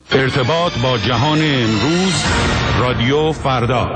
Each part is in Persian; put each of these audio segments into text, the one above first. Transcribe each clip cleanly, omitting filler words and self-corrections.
ارتباط با جهان امروز، رادیو فردا.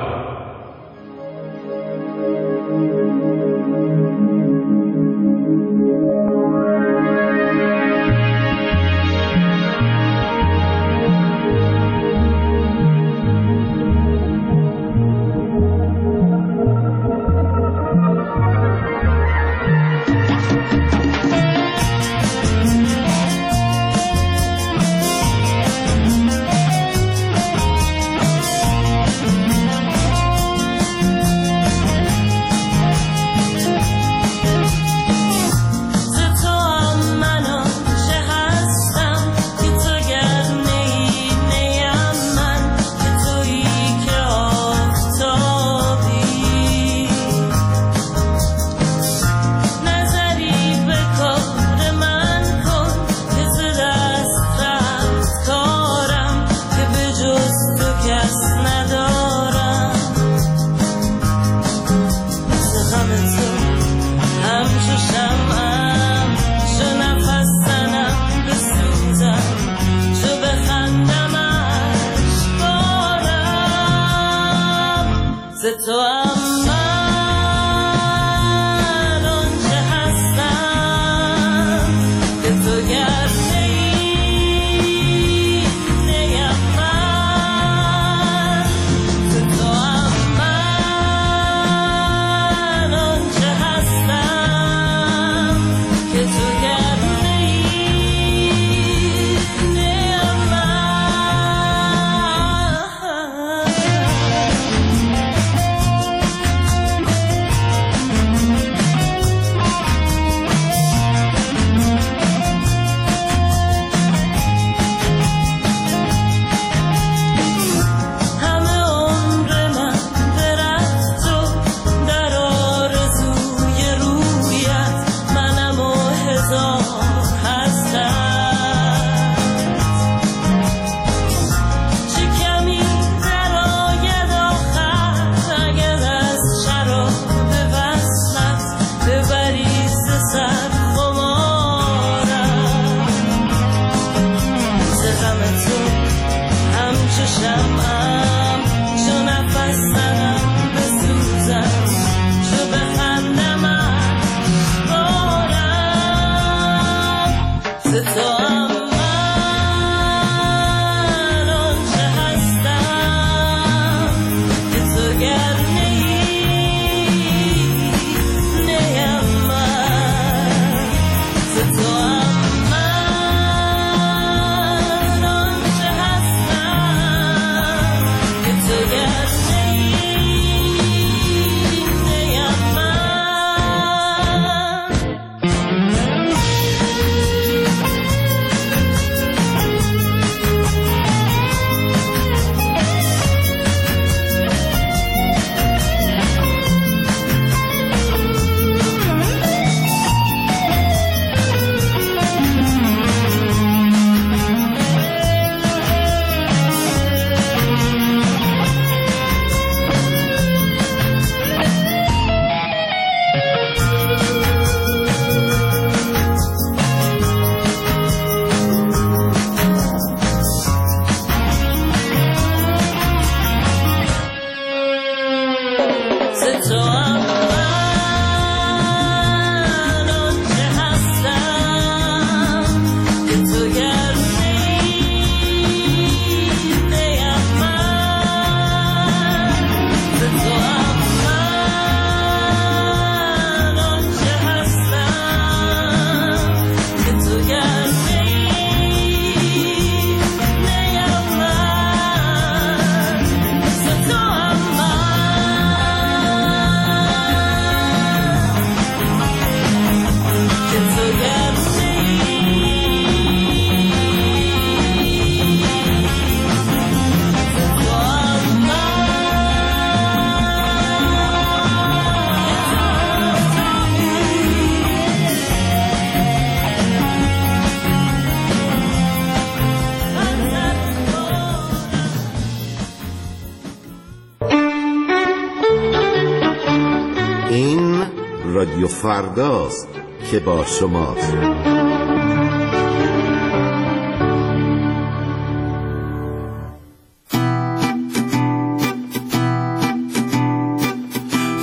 رادیو فرداست که با شماست.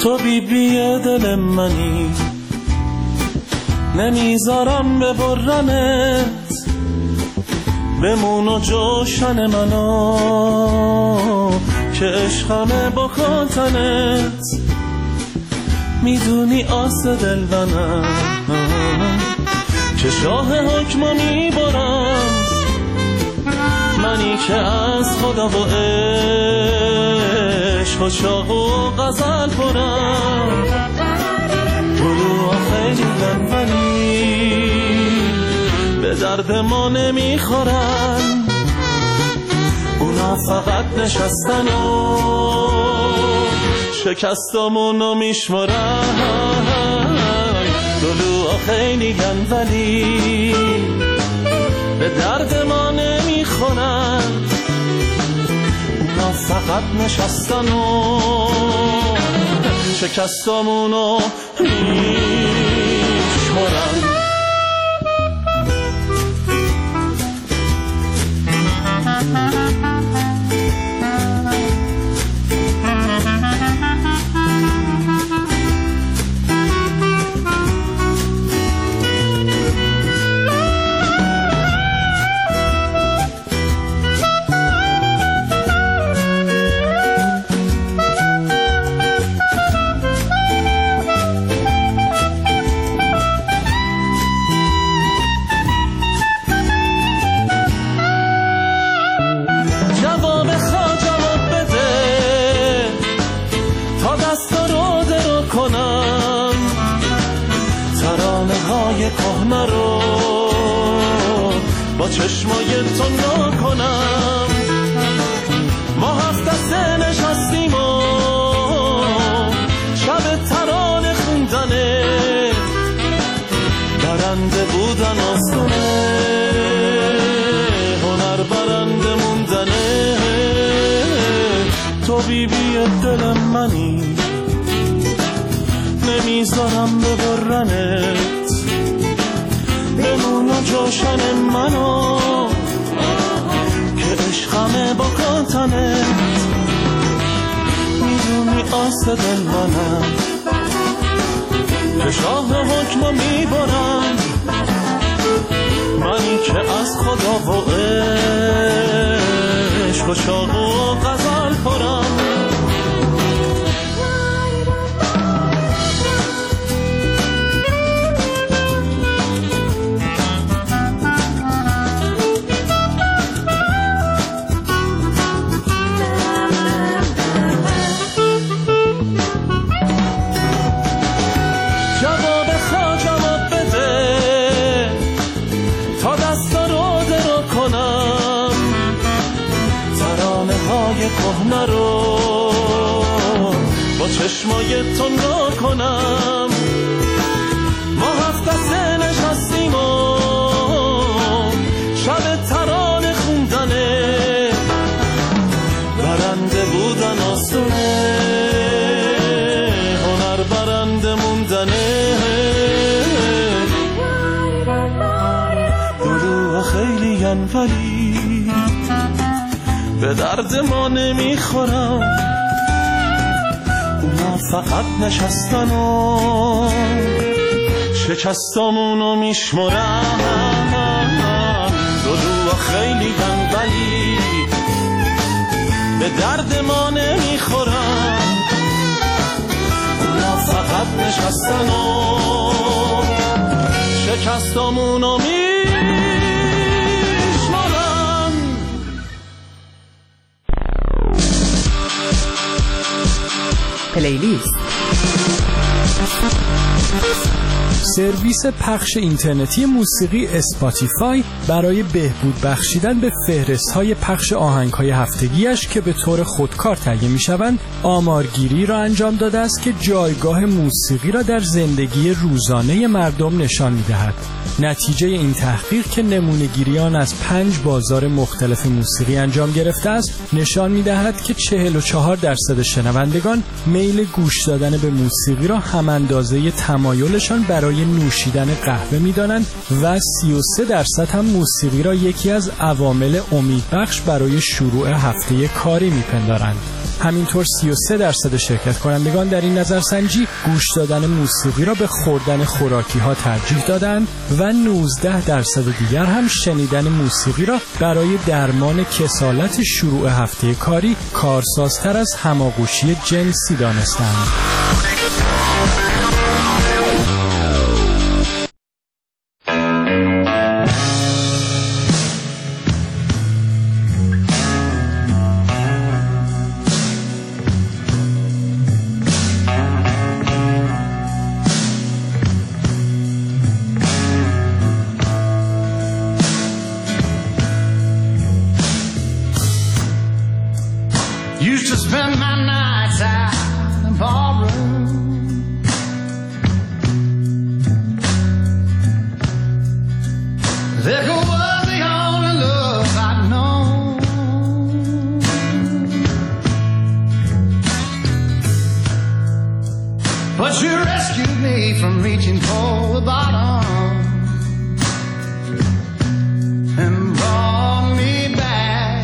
تو بیبی دل منی، نمیذارم ببرنت، بمون و جوشن منو که عشقمه با کاتنت. میدونی آس دل منم که شاه حکمو میبرم، منی که از خدا و عشق و شاق و غزل پرم. طلوع خیلی لنفنی به درد ما نمیخورن، اونا فقط نشستن و شکستامونو میشمرن. طلوع خیلی ولی به درد ما نمیخورن، اونا فقط نشستن و شکستامونو میشمرن. کهنه رو با چشمای تو نکنم، ما هفت دسته نشستیم و شب ترانه خوندنه، برنده بودن آسونه، هنر برنده موندنه. تو بیبی دل منی، نمیذارم ببرنت، بمون و جوشن منو که عشقمه با کاتنت. میدونی آس دل منم که شاه حکمو میبرم، منی که از خدا و عشق و شاق و غزل پرم. کهنه رو با چشمای تو نکنم، ما هفت دسته نشستیم و شب ترانه خوندنه، برنده بودن آسونه، هنر برنده موندنه. دلوها خیلی ولی به درد ما نمیخورم، اونا فقط نشستن و شکستامونو میشمرن. دلوها خیلی ولی به درد ما نمیخورم، اونا فقط نشستن و شکستامونو میشمرن. پلیلیست سرویس پخش اینترنتی موسیقی اسپاتیفای برای بهبود بخشیدن به فهرست‌های پخش آهنگ‌های هفتگیش که به طور خودکار تهیه می‌شوند، آمارگیری را انجام داده است که جایگاه موسیقی را در زندگی روزانه مردم نشان می‌دهد. نتیجه این تحقیق که نمونه‌گیری آن از 5 بازار مختلف موسیقی انجام گرفته است، نشان می‌دهد که 44% شنوندگان میل گوش دادن به موسیقی را هم اندازه تمایلشان برای نوشیدن قهوه می‌دانند و 33% هم موسیقی را یکی از عوامل امیدبخش برای شروع هفته کاری می‌پندارند. همینطور 33% شرکت کنندگان در این نظرسنجی گوش دادن موسیقی را به خوردن خوراکی ها ترجیح دادند و 19% دیگر هم شنیدن موسیقی را برای درمان کسالت شروع هفته کاری کارسازتر از هماغوشی جنسی دانستند. Used to spend my nights out in ballroom. Liquor was the only love I'd known. But you rescued me from reaching for the bottom and brought me back.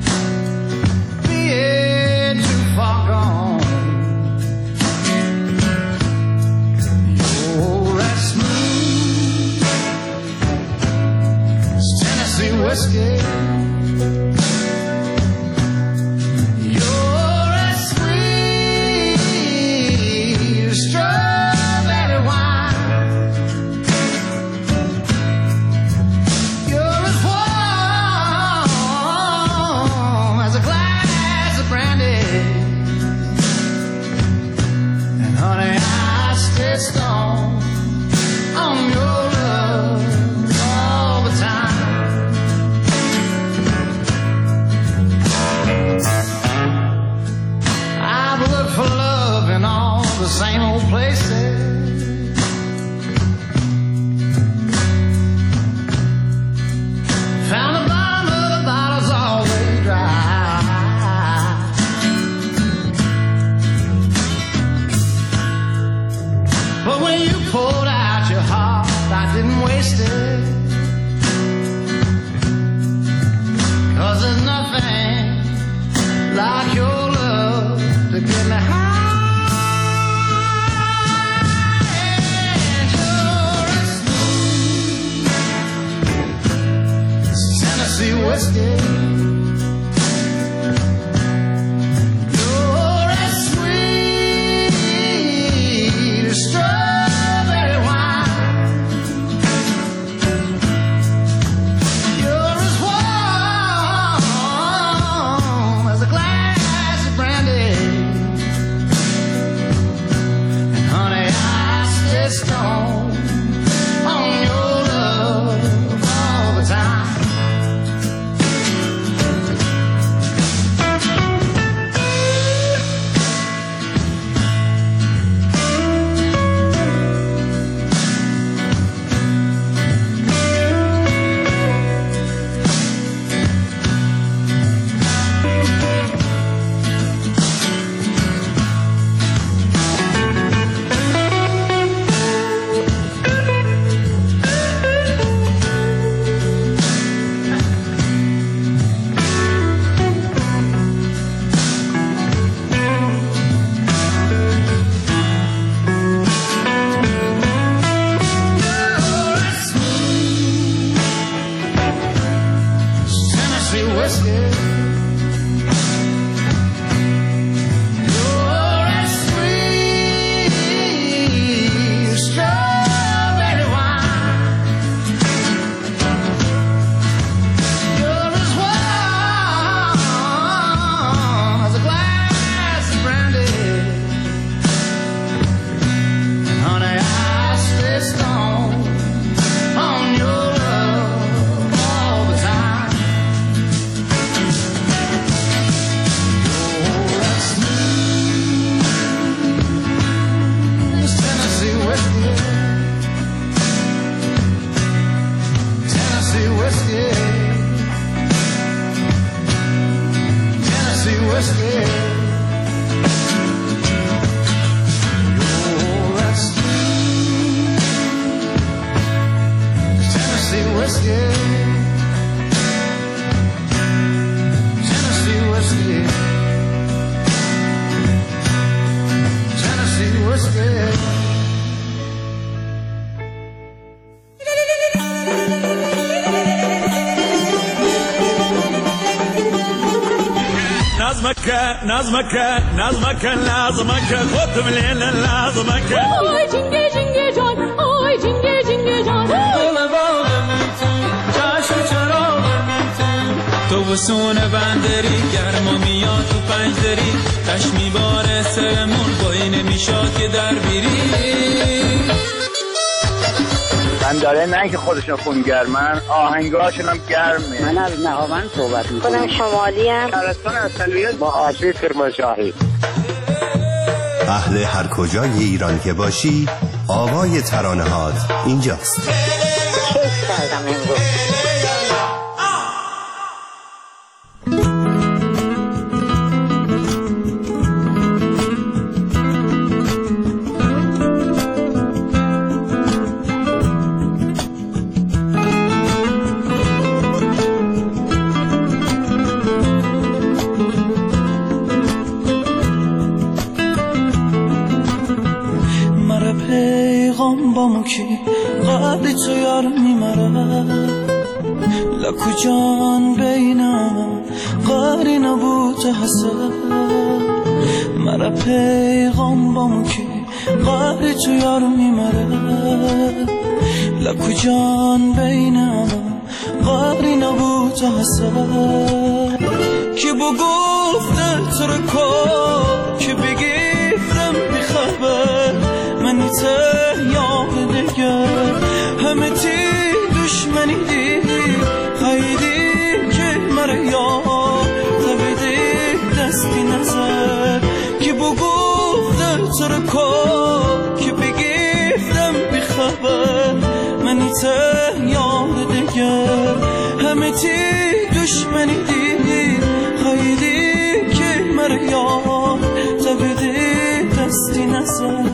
Whiskey. You're as sweet as strawberry wine. You're as warm as a glass of brandy. And honey, I stay stoned on your love all the time. For love in all the same old places. Found the bottom of the bottle's always dry. But when you poured out your heart, I didn't waste it. 'Cause there's nothing like your love to get me high. And you're as smooth as Tennessee whiskey. You're as sweet as strawberry wine. You're as warm as a glass of brandy. Stone on your love all the time. خود ملین لازمک آی جنگه جنگه جان آی جنگه جنگه جان تو بسونه بندری گرما میاد تو پنجدری تش میباره سرمون بایی نمیشاد که در بیری بنداره نه که خودشون خونگرمن آهنگاشون هم گرمه. من از نهاوند صحبت میکنم. خودم شمالی ام. شهرستان اصلیت با آسیب کرمانشاهی. اهل هر کجای ایران که باشی آوای ترانه‌هات اینجاست. کیف کردم امروز. کی قبل تو یار میمره لکو جان بینم قاری نبود حسد مرا پیغام بامو کی قبل تو یار میمره لکو جان بینم قاری نبود حسد کی بگفته تو رو کن کی بگیفتم بخبر منی یاد دیگر همه تی دشمنی دی خیلی که مرا یاد تبیدی دستی نظر که بگفته تو رو کن که بگیفتم بخبر منی یاد دیگر همه تی دشمنی دی خیلی که مرا یاد تبیدی دستی نظر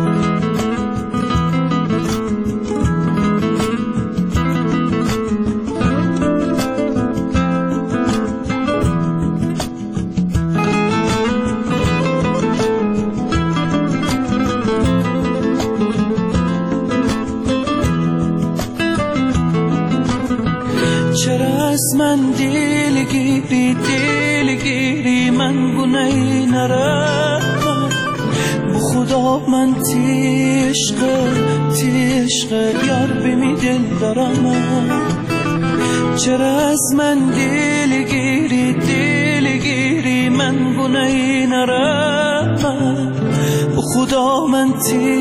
من دیلگیری من گناهی نرم به خدا من تیشق یار بمی دل دارم چرا از من دیلگیری من گناهی نرم به خدا من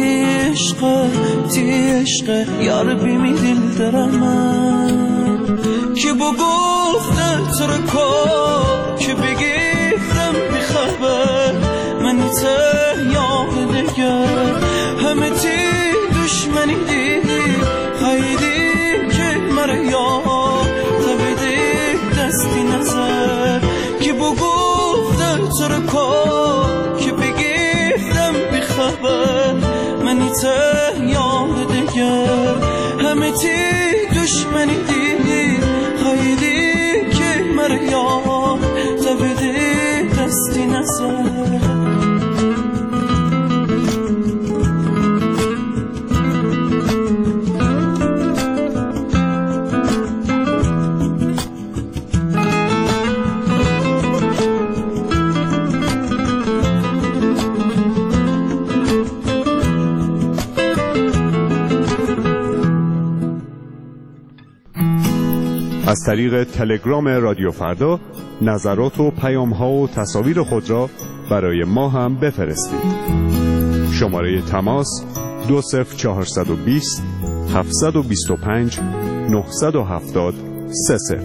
تیشق یار بمی دل دارم که بگفته تو رو کن که بگیفتم بخبر من یاد دیگر همه تی دشمنی دی خیلی که مرا یاد تبیدی دستی نظر که بگفته تو رو کن که بگیفتم بخبر من یاد دیگر همه تی دشمنی دی خیلی که مرا یاد تبیدی دستی نظر از طریق تلگرام رادیو فردا نظرات و پیام‌ها و تصاویر خود را برای ما هم بفرستید. شماره تماس 20420 725 970 30.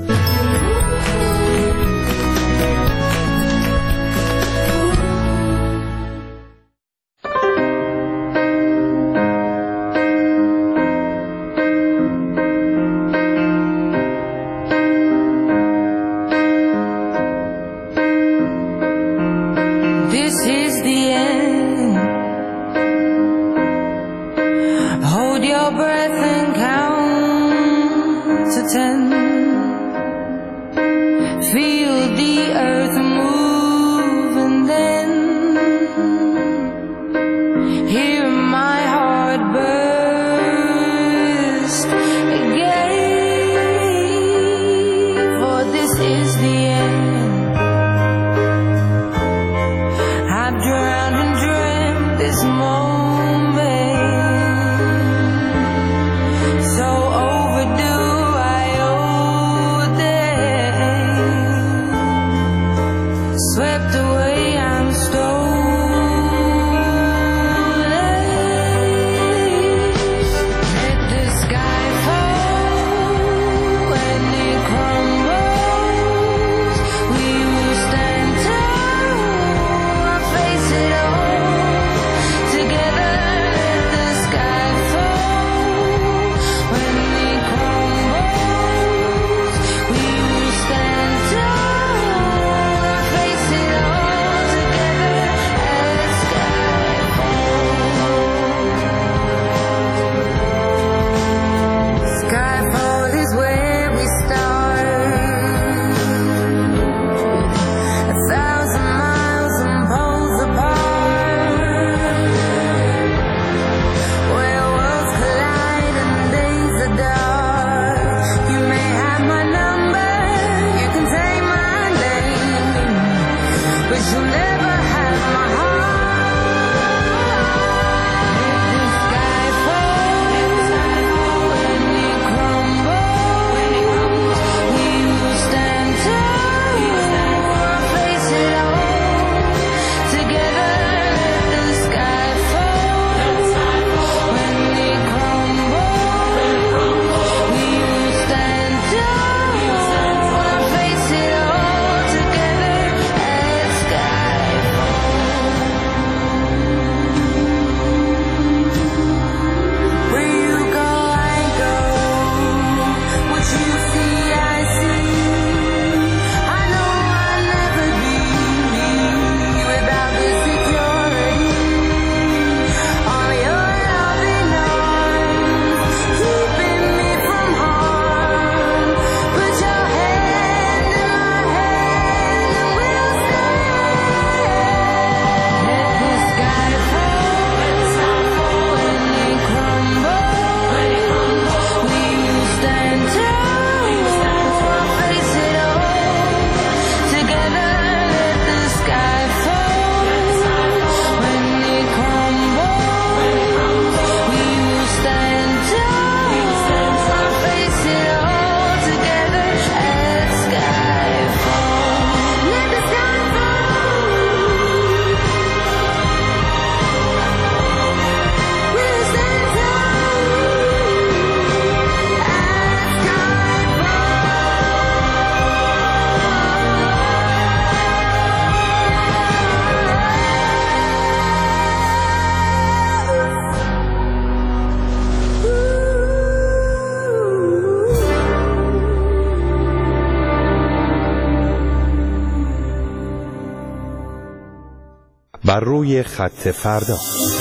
بر روی خط فردا.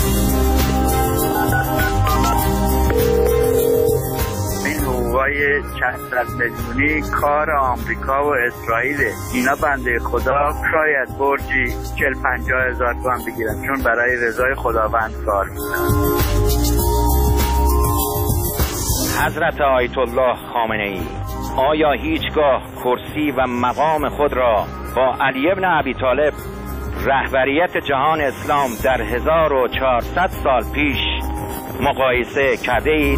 چند صد میلیونی کار آمریکا و اسرائیله. اینا بنده خدا شاید برجی 40-50 هزار تومان بگیرن، چون برای رضای خداوند کار میکنن. حضرت آیت الله خامنه ای آیا هیچگاه کرسی و مقام خود را با علی ابن ابی طالب رهبریت جهان اسلام در 1400 سال پیش مقایسه کرده اید؟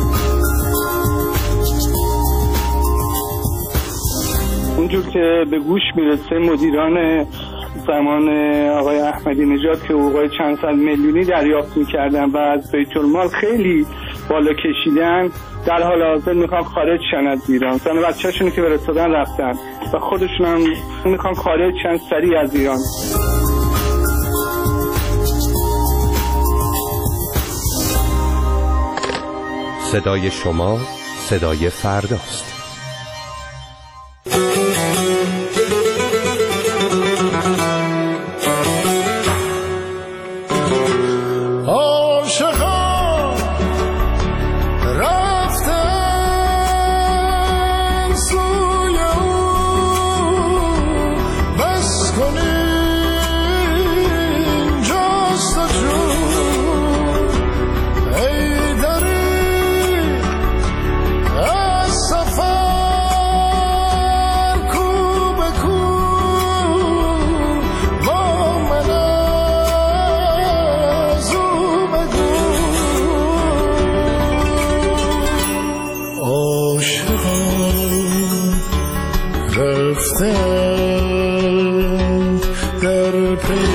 اونجور که به گوش میرسه مدیران زمان آقای احمدی نژاد که حقوقای چند صد میلیونی دریافت میکردن و از بیت المال خیلی بالا کشیدن، در حال حاضر میخوان خارج شن از ایران. زن بچه‌شون که فرستادن رفتن و خودشون هم میخوان خارج شن سریع از ایران. صدای شما صدای فرداست. در پی